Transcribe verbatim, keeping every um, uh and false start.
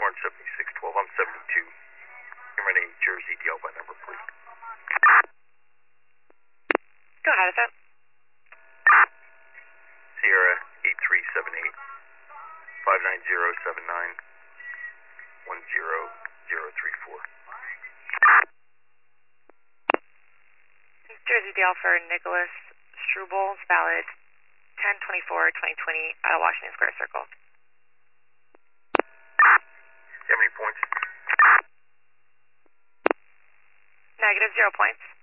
Orange seventy-six twelve. I'm seventy-two. Give me a Jersey D L by number, please. Go ahead, is that? Sierra eight three seven eight five nine zero seven nine one zero zero three four. Jersey D L for Nicholas Struble, valid ten twenty-four twenty twenty out of Washington Square Circle. You have any points? Negative, zero points.